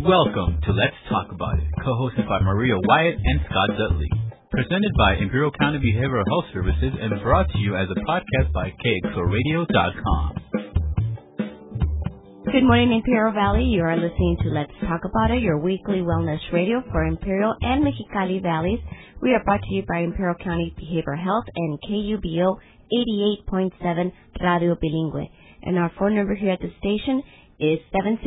Welcome to Let's Talk About It, co-hosted by Maria Wyatt and Scott Dudley. Presented by Imperial County Behavioral Health Services and brought to you as a podcast by KXORadio.com. Good morning, Imperial Valley. You are listening to Let's Talk About It, your weekly wellness radio for Imperial and Mexicali Valleys. We are brought to you by Imperial County Behavioral Health and KUBO 88.7 Radio Bilingüe. And our phone number here at the station is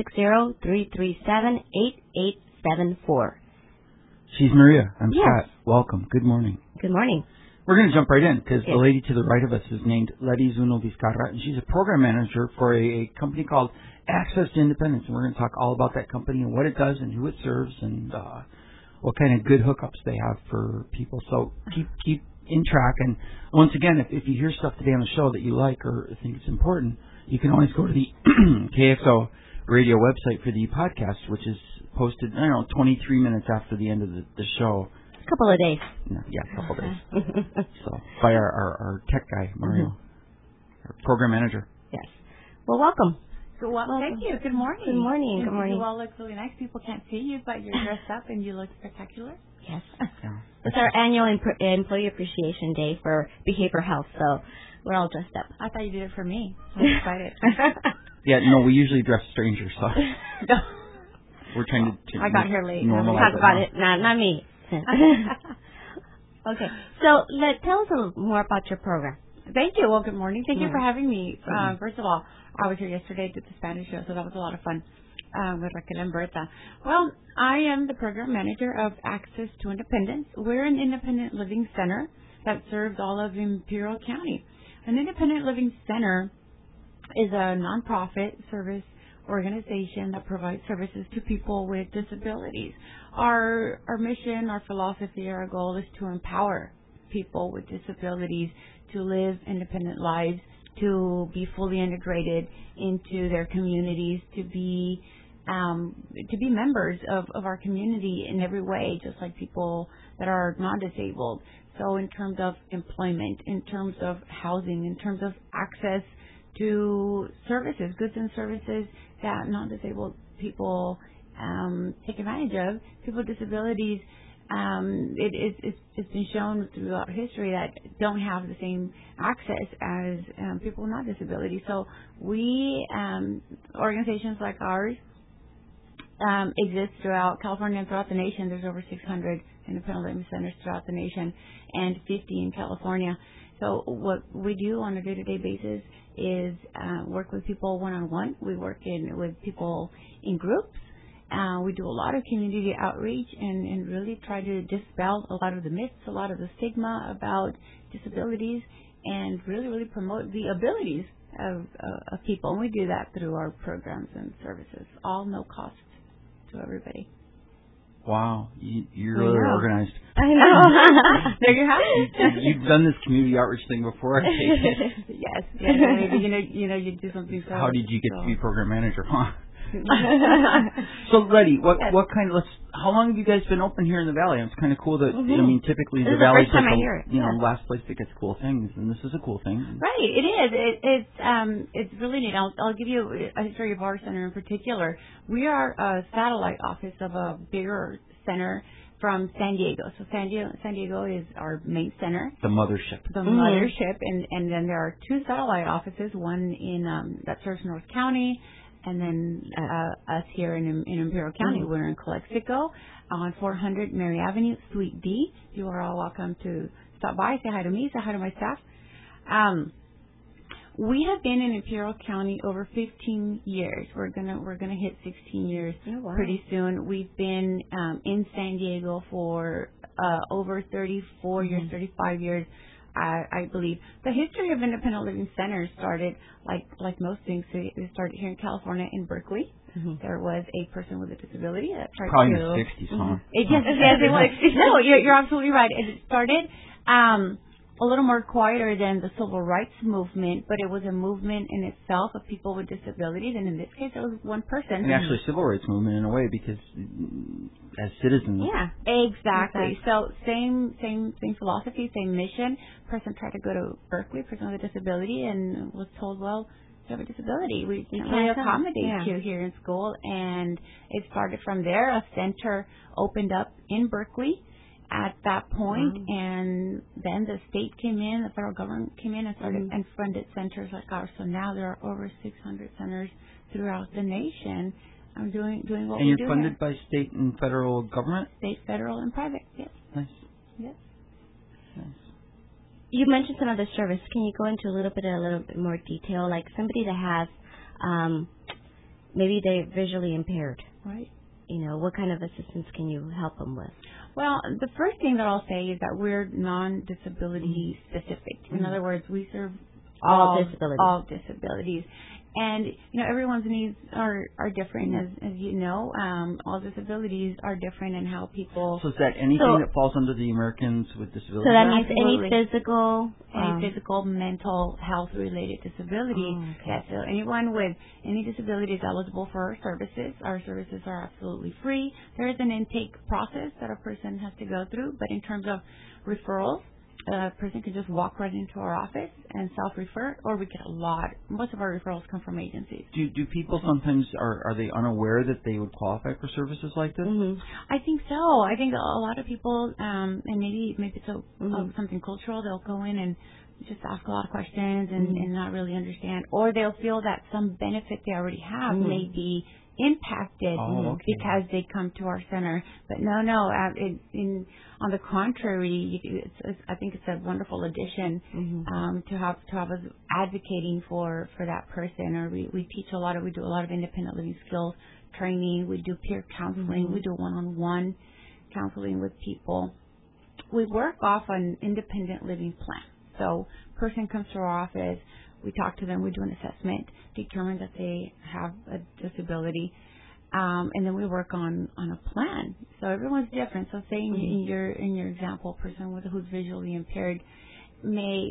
760-337-8874. She's Maria. I'm Scott. Welcome. Good morning. Good morning. We're going to jump right in because the lady to the right of us is named Letty Zuno Vizcarra, and she's a program manager for a company called Access to Independence. And we're going to talk all about that company and what it does and who it serves and what kind of good hookups they have for people. So keep in track. And once again, if you hear stuff today on the show that you like or think it's important, you can always go to the KXO radio website for the podcast, which is posted, 23 minutes after the end of the show. A couple of days. No, yeah, a couple of days. So, by our tech guy, Mario, our program manager. Yes. Well, welcome. Well, thank you. Good morning. Good morning. Good morning. You all look really nice. People can't see you, but you're dressed up and you look spectacular. Yes. Yeah. It's our annual Employee Appreciation Day for behavioral health, so we're all dressed up. I thought you did it for me. I'm excited. Yeah, no, we usually dress strangers, so we're trying to I got here late. Normalize Talk about it. Not me. Okay. So tell us a little more about your program. Thank you. Well, good morning. Thank you for having me. First of all, I was here yesterday, did the Spanish show, so that was a lot of fun with Raquel and Berta. Well, I am the program manager of Access to Independence. We're an independent living center that serves all of Imperial County. An independent living center is a nonprofit service organization that provides services to people with disabilities. Our mission, our philosophy, our goal is to empower people with disabilities to live independent lives, to be fully integrated into their communities, to be members of our community in every way, just like people that are non-disabled. So in terms of employment, in terms of housing, in terms of access to services, goods and services that non-disabled people take advantage of, people with disabilities, it's been shown throughout history that don't have the same access as people with non-disability. So we, organizations like ours, exist throughout California and throughout the nation. There's over 600 independent living centers throughout the nation and 50 in California. So what we do on a day-to-day basis is work with people one-on-one. We work with people in groups. We do a lot of community outreach and really try to dispel a lot of the myths, a lot of the stigma about disabilities, and really promote the abilities of people. And we do that through our programs and services, all no cost to everybody. Wow, you're really organized. I know. There you have it. You've done this community outreach thing before. Yes. Maybe, you do something. So, how did you get to be program manager? Huh? So, Letty, what kind of? How long have you guys been open here in the Valley? It's kind of cool that typically the Valley's like last place that gets cool things, and this is a cool thing. Right, it is. It's really neat. I'll give you a history of our center in particular. We are a satellite office of a bigger center from San Diego. So San Diego is our main center. The mothership. Mothership, and then there are two satellite offices. One in that serves North County. And then us here in Imperial County, we're in Calexico on 400 Mary Avenue, Suite D. You are all welcome to stop by, say hi to me, say hi to my staff. We have been in Imperial County over 15 years. We're gonna hit 16 years pretty soon. We've been in San Diego for over 34 years, 35 years. I believe the history of independent living centers started like most things. It started here in California in Berkeley. There was a person with a disability that tried probably to. Probably in the 60s, huh? Yes, it was. No, you're absolutely right. It started a little more quieter than the civil rights movement, but it was a movement in itself of people with disabilities, and in this case, it was one person. And actually, a civil rights movement in a way, because as citizens. Yeah, exactly. So same philosophy, same mission. Person tried to go to Berkeley, person with a disability, and was told, well, have a disability. We can't really accommodate you here in school. And it started from there. A center opened up in Berkeley at that point, and then the state came in, the federal government came in and started and funded centers like ours. So now there are over 600 centers throughout the nation. I'm doing what we do. And you're funded by state and federal government? State, federal, and private. Yes. Nice. Yes. Nice. You mentioned some of the service. Can you go into a little bit more detail? Like somebody that has, maybe they're visually impaired. Right. You know, what kind of assistance can you help them with? Well, the first thing that I'll say is that we're non-disability specific. In other words, we serve all disabilities. And, you know, everyone's needs are different, as you know. All disabilities are different in how people... So is that anything that falls under the Americans with Disabilities? So that means any physical, mental health-related disability. Yeah, so anyone with any disability is eligible for our services. Our services are absolutely free. There is an intake process that a person has to go through, but in terms of referrals, a person can just walk right into our office and self-refer, or we get most of our referrals come from agencies. Do people sometimes, are they unaware that they would qualify for services like this? I think so. I think a lot of people, and maybe it's something cultural, they'll go in and just ask a lot of questions and not really understand, or they'll feel that some benefit they already have may be impacted because they come to our center. But no, on the contrary, I think it's a wonderful addition to have us advocating for that person. Or we do a lot of independent living skills training. We do peer counseling. We do one-on-one counseling with people. We work off an independent living plan. So person comes to our office. We talk to them. We do an assessment, determine that they have a disability, and then we work on a plan. So everyone's different. So say in your example, a person who's visually impaired may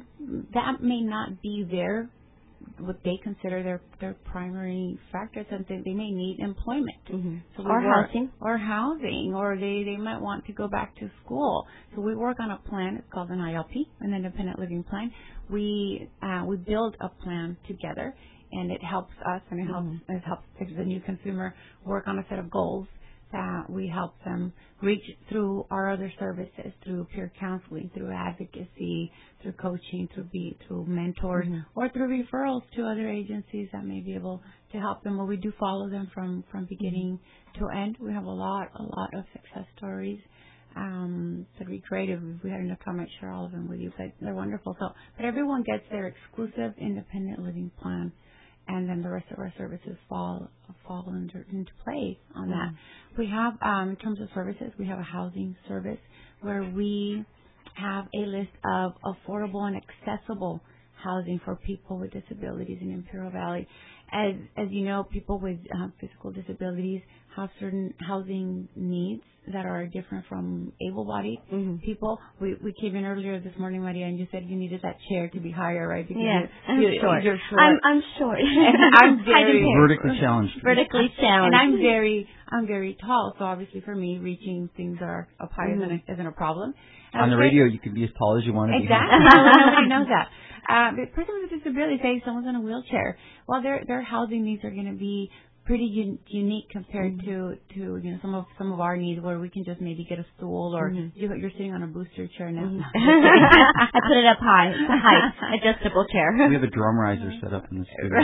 not be what they consider their primary factors, and they may need employment. So housing, or they might want to go back to school. So we work on a plan. It's called an ILP, an independent living plan. We build a plan together, and it helps us, and it helps the new consumer work on a set of goals that we help them reach through our other services, through peer counseling, through advocacy, through coaching, through mentors, or through referrals to other agencies that may be able to help them. Or we do follow them from beginning to end. We have a lot of success stories that we created. If we had enough time, I'd share all of them with you, but they're wonderful. But everyone gets their exclusive independent living plan, and then the rest of our services fall into place on that. We have, in terms of services, we have a housing service where we have a list of affordable and accessible housing for people with disabilities in Imperial Valley. As you know, people with physical disabilities have certain housing needs that are different from able-bodied people. We came in earlier this morning, Maria, and you said you needed that chair to be higher, right? Because you're short. I'm short. I'm very vertically challenged. And I'm very tall, so obviously for me, reaching things that are up high isn't a problem. On the radio, you can be as tall as you want to be. Exactly. Nobody knows that. The person with a disability, say someone's in a wheelchair, well, their housing needs are going to be pretty unique compared to some of our needs, where we can just maybe get a stool, or you're sitting on a booster chair now. I put it up high. It's a high adjustable chair. We have a drum riser set up in the studio.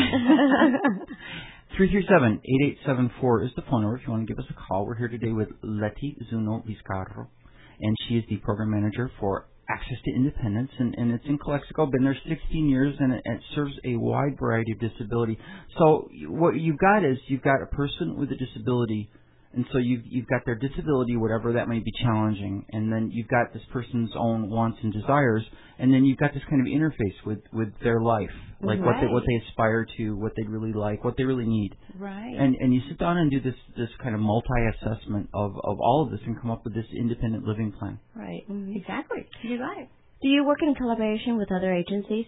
337-8874 is the phone number if you want to give us a call. We're here today with Leti Zuno Vizcarro, and she is the program manager for Access to Independence, and it's in Calexico. Been there 16 years, and it serves a wide variety of disability. So what you've got a person with a disability, and so you've got their disability, whatever that may be challenging, and then you've got this person's own wants and desires, and then you've got this kind of interface with their life, like what they aspire to, what they really like, what they really need. Right. And you sit down and do this kind of multi-assessment of all of this and come up with this independent living plan. Right. Exactly. You got it. Do you work in collaboration with other agencies?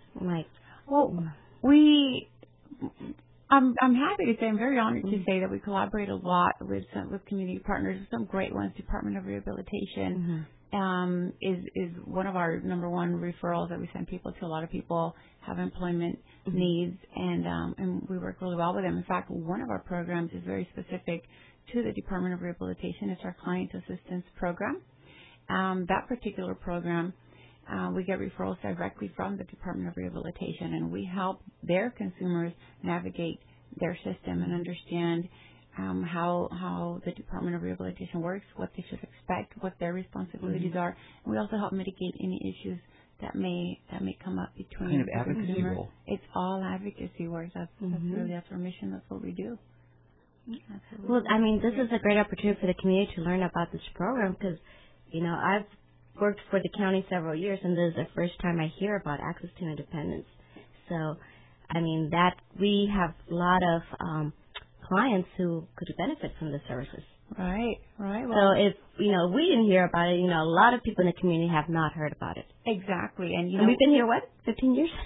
I'm happy to say, I'm very honored to say that we collaborate a lot with community partners, some great ones, Department of Rehabilitation, is one of our number one referrals that we send people to. A lot of people have employment needs, and we work really well with them. In fact, one of our programs is very specific to the Department of Rehabilitation. It's our Client Assistance Program. That particular program, we get referrals directly from the Department of Rehabilitation, and we help their consumers navigate their system and understand how the Department of Rehabilitation works, what they should expect, what their responsibilities are, and we also help mitigate any issues that may come up between kind of advocacy role. It's all advocacy work. That's our mission. That's what we do. Absolutely. Well, I mean, this is a great opportunity for the community to learn about this program because, I've worked for the county several years, and this is the first time I hear about Access to Independence. So, I mean, that we have a lot of clients who could benefit from the services. Right. Well, so if, we didn't hear about it, a lot of people in the community have not heard about it. Exactly. And, we've been here, 15 years?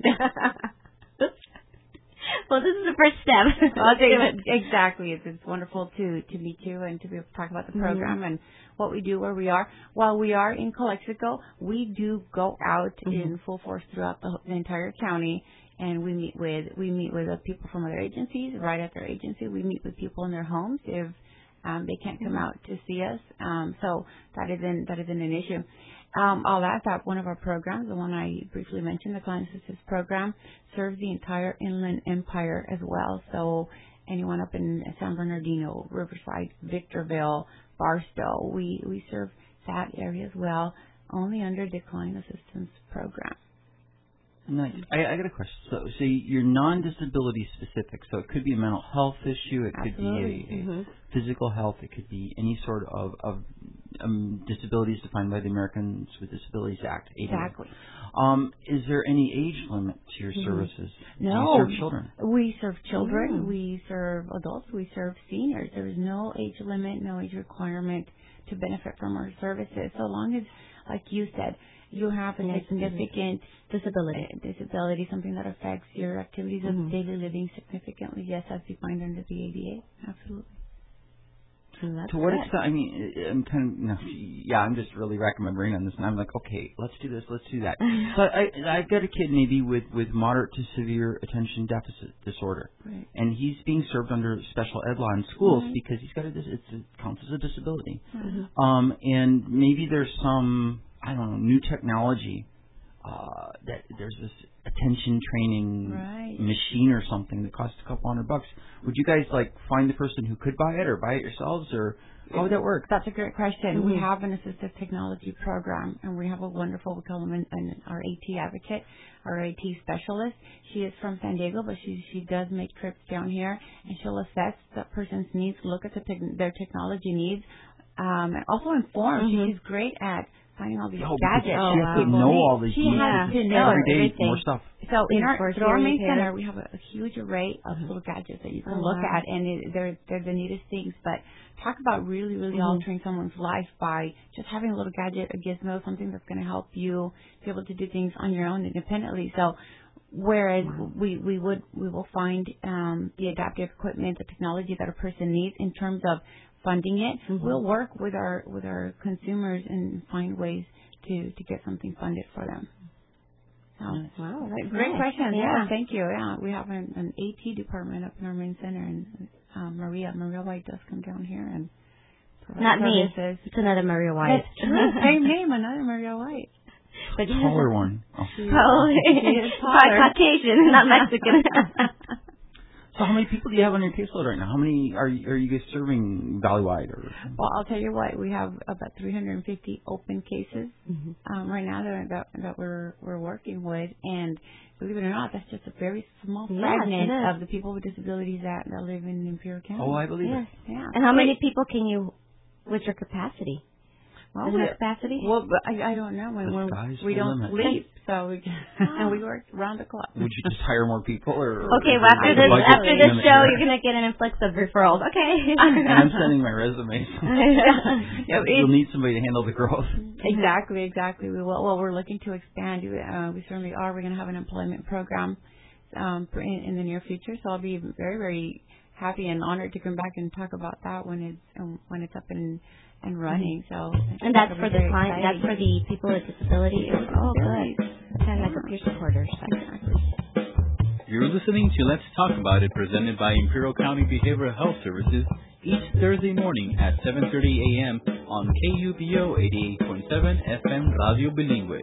Well, this is the first step. Exactly. It's wonderful to meet you and to be able to talk about the program and what we do, where we are. While we are in Calexico, we do go out in full force throughout the entire county, and we meet with the people from other agencies right at their agency. We meet with people in their homes if they can't come out to see us. So that isn't an issue. I'll add that one of our programs, the one I briefly mentioned, the Client Assistance Program, serves the entire Inland Empire as well. So anyone up in San Bernardino, Riverside, Victorville, Barstow, we serve that area as well, only under the Client Assistance Program. Nice. I got a question. So you're non-disability specific. So it could be a mental health issue. It could be a physical health. It could be any sort of disabilities defined by the Americans with Disabilities Act. Exactly. Is there any age limit to your services? No. Do you serve children? We serve children. We serve adults. We serve seniors. There is no age limit, no age requirement to benefit from our services. So long as, like you said, you have a significant disability, something that affects your activities of daily living significantly, yes, as defined under the ADA. Absolutely. To what extent? I mean, I'm just really racking my brain on this, and I'm like, okay, let's do this, let's do that. So I've got a kid maybe with moderate to severe attention deficit disorder, right. And he's being served under special ed law in schools because he's got it counts as a disability, and maybe there's some new technology that there's this attention training machine or something that costs a couple $100. Would you guys find the person who could buy it or buy it yourselves, or how would that work? That's a great question. We have an assistive technology program, and we have a wonderful, we call them our AT advocate, our AT specialist. She is from San Diego, but she does make trips down here, and she'll assess that person's needs, look at their technology needs, and also inform. She's great at finding all these gadgets. She has to know all these. She has to know every day more stuff. So through our main center, we have a huge array of little gadgets that you can look at, and they're the neatest things. But talk about really altering someone's life by just having a little gadget, a gizmo, something that's going to help you be able to do things on your own independently. So whereas we will find the adaptive equipment, the technology that a person needs in terms of funding it, we'll work with our consumers and find ways to get something funded for them. Wow, that's great nice. question. Yeah, thank you. Yeah, we have an AT department up in our main center, and Maria White does come down here and provide Not services. Me. It's another Maria White. That's true. Same name, another Maria White. But taller one. She is taller. Caucasian, not Mexican. So how many people do you have on your caseload right now? How many are you guys serving Valleywide? Well, I'll tell you what, we have about 350 open cases right now that we're working with, and believe it or not, that's just a very small fragment of the people with disabilities that live in Imperial County. Oh, I believe it. Yeah. And how many people can you, what's your capacity? Well, capacity? Well, I don't know. We don't sleep, so we work round the clock. Would you just hire more people, or? Okay, well after this show, you're gonna get an influx of referrals. Okay. And I'm sending my resume. You'll need somebody to handle the growth. Exactly. We will. Well, we're looking to expand. We certainly are. We're going to have an employment program in the near future. So I'll be very, very happy and honored to come back and talk about that when it's up and running. So and that's for the client. That's for the people with disabilities. Oh, good. Kind of like a peer supporter. You're listening to Let's Talk About It, presented by Imperial County Behavioral Health Services, each Thursday morning at 7:30 a.m. on KUBO 88.7 FM Radio Bilingüe.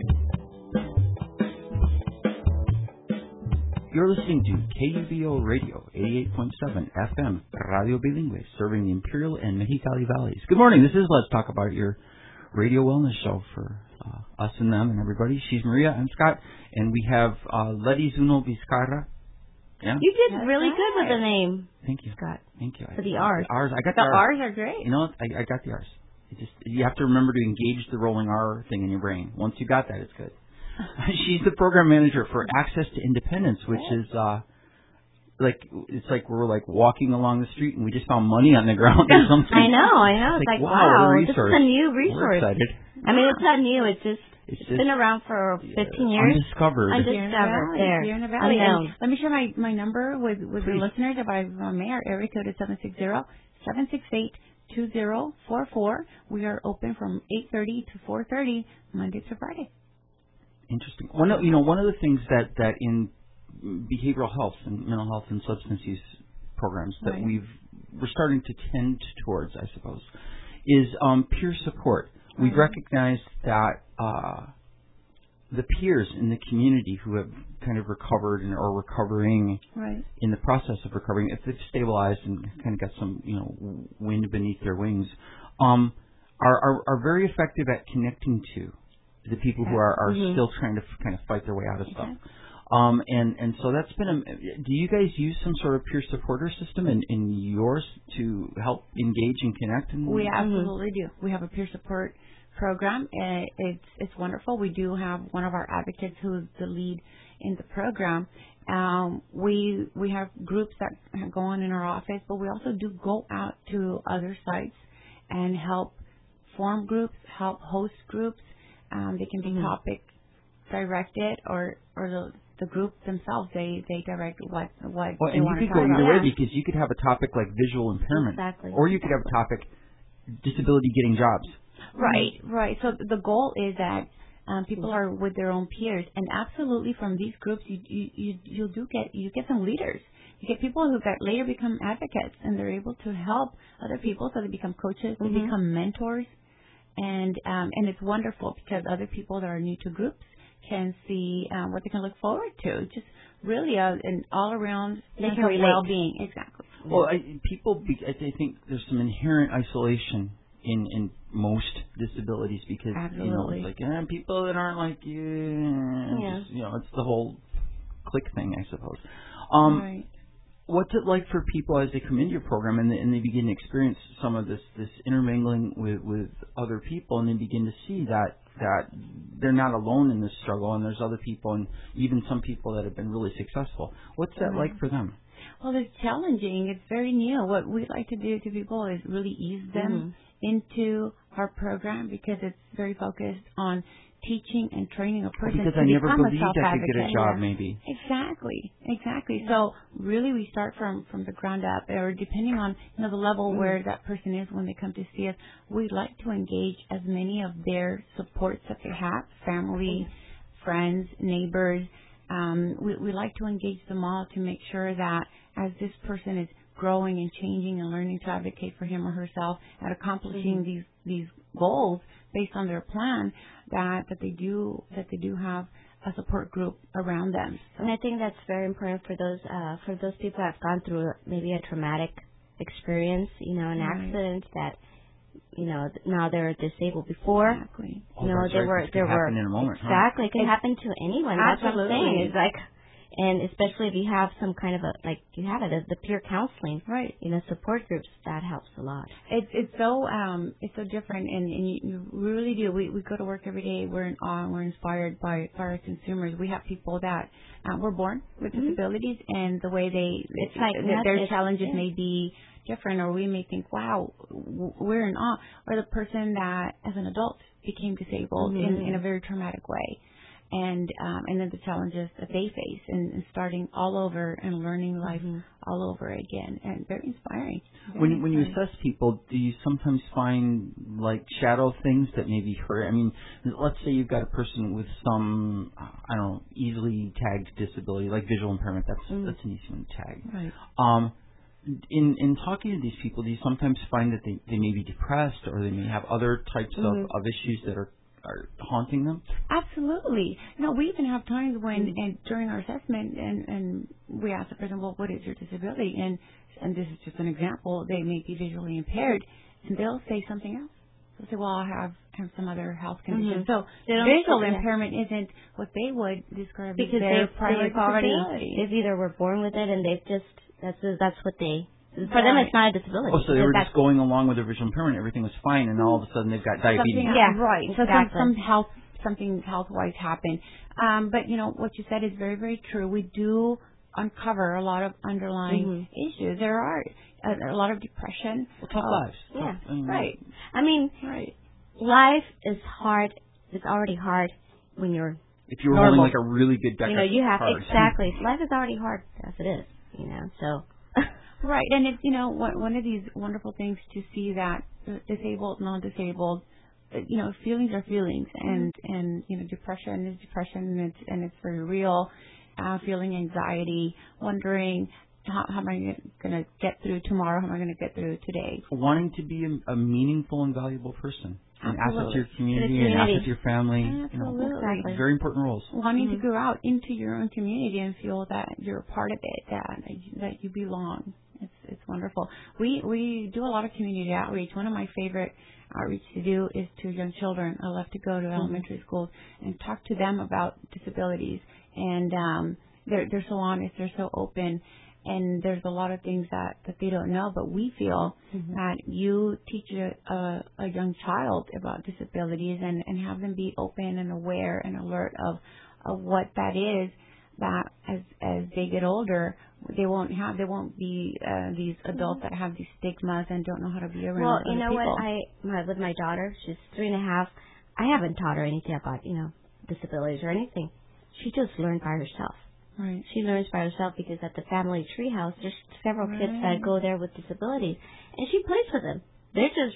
You're listening to KUBO Radio 88.7 FM Radio Bilingüe, serving the Imperial and Mexicali Valleys. Good morning. This is Let's Talk About It, your radio wellness show for us and them and everybody. She's Maria. I'm Scott. And we have Letty Zuno Vizcarra. Yeah? You did really good with the name. Thank you. Scott. Thank you. For the R's. I got the R's are great. You know what? I got the R's. You have to remember to engage the rolling R thing in your brain. Once you got that, it's good. She's the program manager for Access to Independence, which is it's like we're like walking along the street and we just found money on the ground or something. I know. It's like wow, this is a new resource. We're excited. I mean, it's not new. It's been around for 15 years. Undiscovered. There. Here in the Valley. Let me share my number with the listeners. If I may, our area code is 760-768-2044. We are open from 8:30 to 4:30 Monday to Friday. Interesting. One of the things that in behavioral health and mental health and substance use programs that we're starting to tend towards, I suppose, is peer support. We've recognized that the peers in the community who have kind of recovered and are recovering in the process of recovering, if they've stabilized and kind of got some wind beneath their wings, are very effective at connecting to the people who are still trying to kind of fight their way out of stuff. And so that's been do you guys use some sort of peer supporter system in yours to help engage and connect? We absolutely do. We have a peer support program. It's wonderful. We do have one of our advocates who is the lead in the program. We have groups that go on in our office, but we also do go out to other sites and help form groups, help host groups. They can be topic directed or the group themselves, they direct what they want to talk about. And you could go either way because you could have a topic like visual impairment. Exactly. Or you could have a topic disability getting jobs. Right. So the goal is that people are with their own peers, and absolutely from these groups you get some leaders. You get people who later become advocates, and they're able to help other people, so they become coaches, they become mentors. And it's wonderful because other people that are new to groups can see what they can look forward to. Just really an all-around mental well-being. Exactly. Well, I think there's some inherent isolation in most disabilities because absolutely. People that aren't like you. It's the whole clique thing, I suppose. Right. What's it like for people as they come into your program and they begin to experience some of this intermingling with other people, and they begin to see that they're not alone in this struggle, and there's other people and even some people that have been really successful. What's that like for them? Well, it's challenging. It's very new. What we like to do to people is really ease them into our program because it's very focused on teaching and training a person because to I never become a believed I could get a job, maybe. Exactly. So really, we start from the ground up, or depending on the level where that person is when they come to see us. We like to engage as many of their supports that they have, family, friends, neighbors. We like to engage them all to make sure that as this person is growing and changing and learning to advocate for him or herself and accomplishing these goals based on their plan, that they do have a support group around them. So. And I think that's very important for those people that have gone through maybe a traumatic experience, an accident that now they're disabled before. Exactly. They were happen in a moment. Exactly. It can happen to anyone. Absolutely. That's what I'm saying. It's like, and especially if you have some kind of the peer counseling, right? Support groups, that helps a lot. It's so different, and you really do. We go to work every day. We're in awe. And we're inspired by our consumers. We have people that were born with disabilities, and the way their challenges may be different, or we may think, wow, we're in awe, or the person that as an adult became disabled in a very traumatic way. and then the challenges that they face and starting all over and learning life all over again, and very inspiring. When you assess people, do you sometimes find like shadow things that maybe hurt? I mean, let's say you've got a person with some, I don't know, easily tagged disability, like visual impairment. That's an easy one to tag. Right. In talking to these people, do you sometimes find that they may be depressed, or they may have other types of issues that are haunting them? Absolutely. No, we even have times when, and during our assessment, and we ask the person, well, what is your disability? And this is just an example. They may be visually impaired, and they'll say something else. They'll say, well, I have some other health condition. So visual impairment isn't what they would describe as their primary disability. They've either were born with it, and they've just that's what they. For them, it's not a disability. Oh, so they were just going along with their visual impairment. Everything was fine, and all of a sudden they've got diabetes. Right. So something health-wise happened. But what you said is very, very true. We do uncover a lot of underlying issues. There are a lot of depression. Tough lives. Yeah. Right. I mean, life is hard. It's already hard when you're. If you were holding like a really good deck of you have cards. exactly. Life is already hard as it is. So. Right, and it's one of these wonderful things to see that disabled, non-disabled, feelings are feelings, and depression is depression, and it's very real. Feeling anxiety, wondering how am I going to get through tomorrow? How am I going to get through today? Wanting to be a meaningful and valuable person. An asset to your community, an asset to your family. Absolutely. Very important roles. Wanting to go out into your own community and feel that you're a part of it, that you belong. It's wonderful. We do a lot of community outreach. One of my favorite outreach to do is to young children. I love to go to elementary schools and talk to them about disabilities. And they're so honest, they're so open, and there's a lot of things that they don't know. But we feel that you teach a young child about disabilities and have them be open and aware and alert of what that is. That as they get older, they won't be these adults that have these stigmas and don't know how to be around other people. Well, what? With my daughter, she's 3.5. I haven't taught her anything about disabilities or anything. She just learned by herself. Right. She learns by herself because at the family treehouse, there's several kids that go there with disabilities, and she plays with them. They're just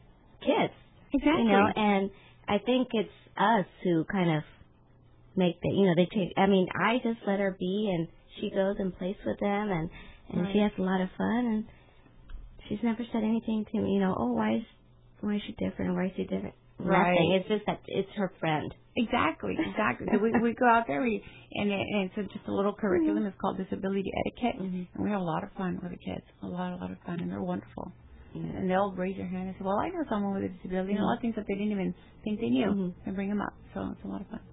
kids. Exactly. And I think it's us who kind of make they change. I mean, I just let her be, and she goes and plays with them, and she has a lot of fun, and she's never said anything to me, why is she different, or why is she different? Right. Nothing. It's just that it's her friend. Exactly. So we go out there, and it's just a little curriculum. It's called Disability Etiquette, and we have a lot of fun with the kids. A lot of fun, and they're wonderful. And they'll raise their hand and say, well, I know someone with a disability, and a lot of things that they didn't even think they knew, and bring them up. So it's a lot of fun.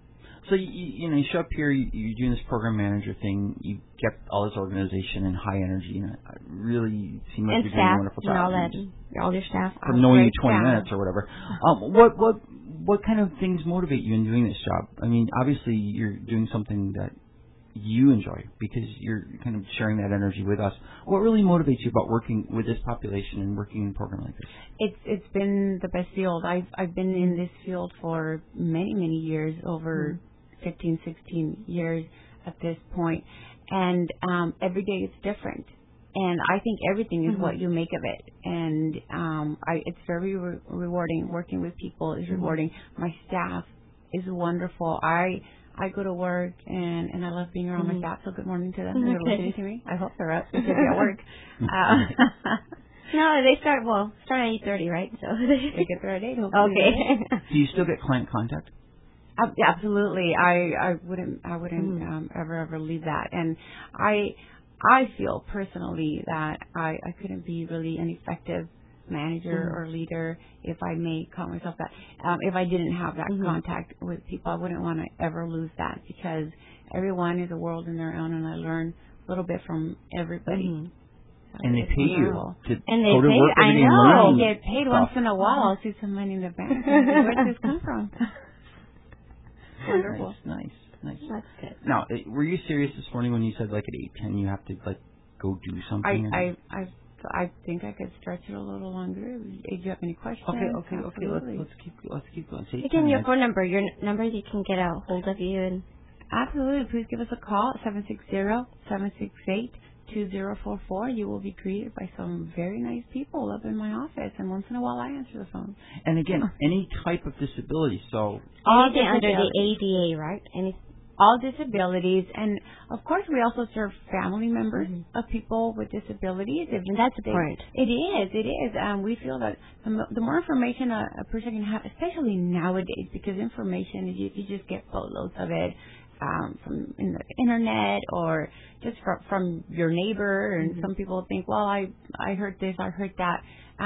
So you show up here, you're doing this program manager thing. You get all this organization and high energy, and I really seem like you're doing a wonderful job. And all that, all your staff. From knowing you 20 minutes or whatever. What kind of things motivate you in doing this job? I mean, obviously you're doing something that you enjoy because you're kind of sharing that energy with us. What really motivates you about working with this population and working in a program like this? It's been the best field. I've been in this field for many years, over 15, 16 years at this point, and every day it's different. And I think everything is what you make of it. And it's very rewarding. Working with people is rewarding. My staff is wonderful. I go to work and I love being around my staff. So good morning to them. They're listening to me. I hope they're up. They should be at work. No, they start at 8:30, right? So they get there at 8. Okay. Do you still get client contact? Absolutely. I wouldn't ever leave that. And I feel personally that I couldn't be really an effective manager or leader if I may call myself that. If I didn't have that contact with people, I wouldn't want to ever lose that, because everyone is a world in their own, and I learn a little bit from everybody. And they pay you to go to work every day and learn. I get paid once in a while. I'll see some money in the bank. Where did this come from? Wonderful. Nice. That's good. Now, were you serious this morning when you said at 8:10 you have to go do something? I've I think I could stretch it a little longer. If you have any questions. Okay. Let's keep going. Again, your phone number, you can get a hold of you. And absolutely. Please give us a call at 760-768-2044. You will be greeted by some very nice people up in my office, and once in a while I answer the phone. And again, any type of disability. So anything under the ADA, right? All disabilities, and of course we also serve family members of people with disabilities. And that's important. It is. We feel that the more information a person can have, especially nowadays, because information, you just get boatloads of it from in the internet or just from your neighbor. And some people think, well, I heard this, I heard that.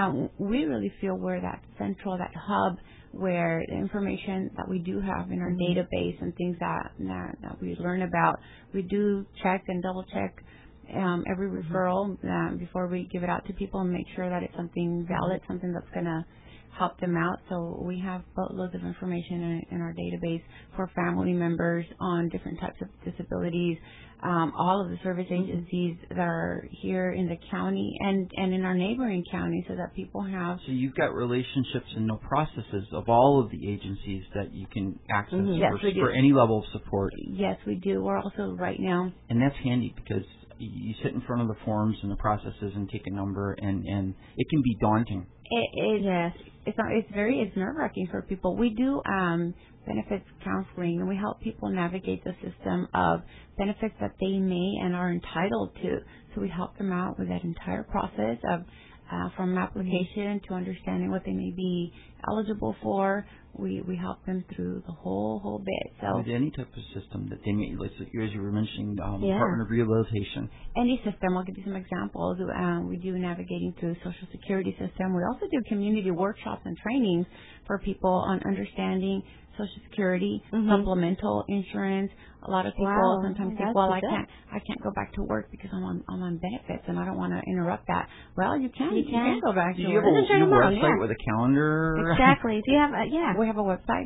We really feel we're that central, that hub, where the information that we do have in our database and things that we learn about, we do check and double check every referral before we give it out to people and make sure that it's something valid, something that's going to help them out. So we have boatloads of information in our database for family members on different types of disabilities, all of the service agencies that are here in the county and in our neighboring counties, so that people have. So you've got relationships and know processes of all of the agencies that you can access for any level of support. Yes, we do. We're also right now. And that's handy because you sit in front of the forms and the processes and take a number, and it can be daunting. Yes. It's nerve-wracking for people. We do benefits counseling, and we help people navigate the system of benefits that they may and are entitled to. So we help them out with that entire process of from application to understanding what they may be eligible for. We help them through the whole bit. So with any type of system that they may, like as you were mentioning, Department of Rehabilitation. Any system. I'll give you some examples. We do navigating through Social Security system. We also do community workshops and trainings for people on understanding Social Security, supplemental insurance. A lot of people sometimes think, well, I can't go back to work because I'm on benefits and I don't want to interrupt that. Well, you can. You can go back to work. Do you have a website with a calendar? Exactly. Do you have We have a website,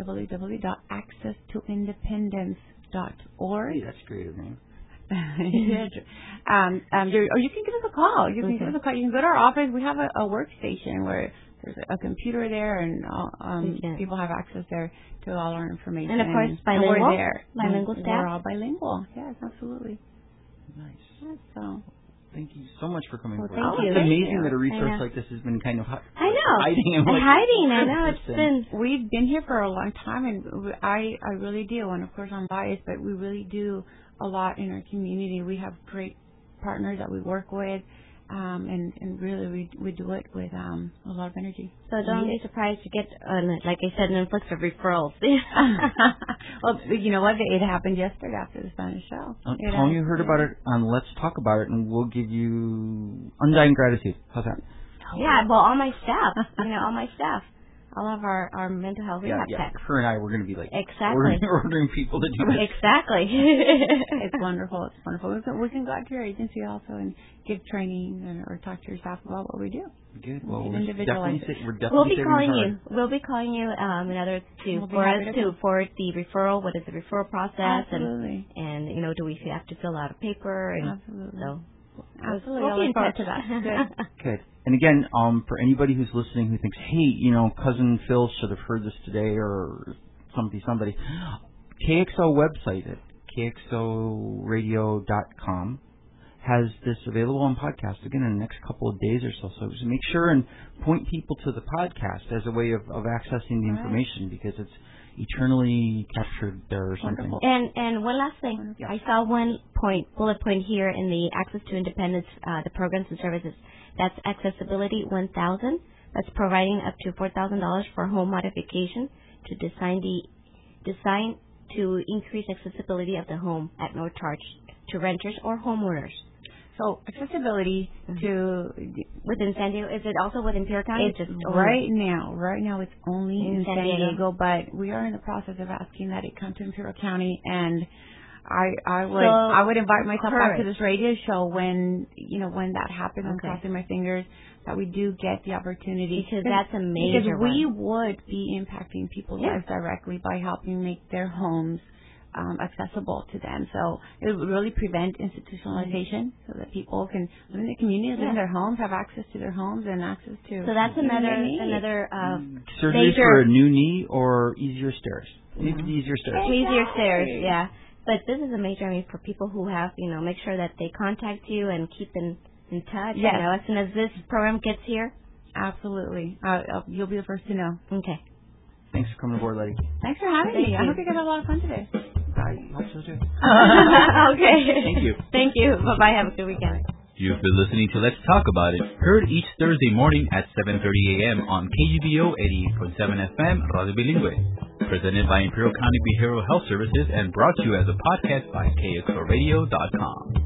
www.accesstoindependence.org. Hey, that's a creative name. Or you can give us a call. You can give us a call. You can go to our office. We have a workstation where there's a computer there, and people have access there to all our information. And of course, bilingual. We're there. Bilingual staff. We're all bilingual. Yes, absolutely. Nice. So. Thank you so much for coming. Well, thank you. It's amazing that a resource like this has been kind of hiding. I know. We've been here for a long time, and I really do. And of course, I'm biased, but we really do a lot in our community. We have great partners that we work with. And really, we do it with a lot of energy. So don't be surprised to get, like I said, an influx of referrals. Well, you know what? It happened yesterday after the Spanish show. Tell you heard about it on Let's Talk About It, and we'll give you undying gratitude. How's that? Yeah, well, all my staff. All my staff. All of our mental health rehab techs. Her and I, we're going to be like ordering people to do it. Exactly. It's wonderful. It's wonderful. We can go out to your agency also and give training or talk to your staff about what we do. Good. Well, we'll be calling you. We'll be calling you in order to forward the referral. What is the referral process? Absolutely. And do we have to fill out a paper? And absolutely. So. Absolutely. I'll look forward to that. Good. And again, for anybody who's listening who thinks, hey, Cousin Phil should have heard this today, or somebody, KXO website at kxoradio.com has this available on podcast again in the next couple of days or so. So just make sure and point people to the podcast as a way of accessing the information, because it's eternally captured there or something. And one last thing. I saw one bullet point here in the Access to Independence, the programs and services. That's Accessibility 1000. That's providing up to $4,000 for home modification to design to increase accessibility of the home at no charge to renters or homeowners. So accessibility within San Diego, is it also within Imperial County? It's just right now it's only in San Diego, but we are in the process of asking that it come to Imperial County, and I would invite myself back to this radio show when that happens. I'm crossing my fingers that we do get the opportunity, because that's a major we would be impacting people's lives directly by helping make their homes accessible to them. So it would really prevent institutionalization, so that people can live in the community, live in their homes, have access to their homes and access to. So that's another surgery for a new knee or easier stairs. Easier stairs. Easier stairs, yeah. But this is a major need for people who have, make sure that they contact you and keep in touch. Yes. As soon as this program gets here. Absolutely. You'll be the first to know. Okay. Thanks for coming aboard, Letty. Thanks for having me. I hope you guys have a lot of fun today. I hope so too. Okay. Thank you. Thank you. Bye-bye. Have a good weekend. You've been listening to Let's Talk About It, heard each Thursday morning at 7:30 a.m. on KUBO 88.7 FM Radio Bilingüe. Presented by Imperial County Behavioral Health Services and brought to you as a podcast by KXORadio.com.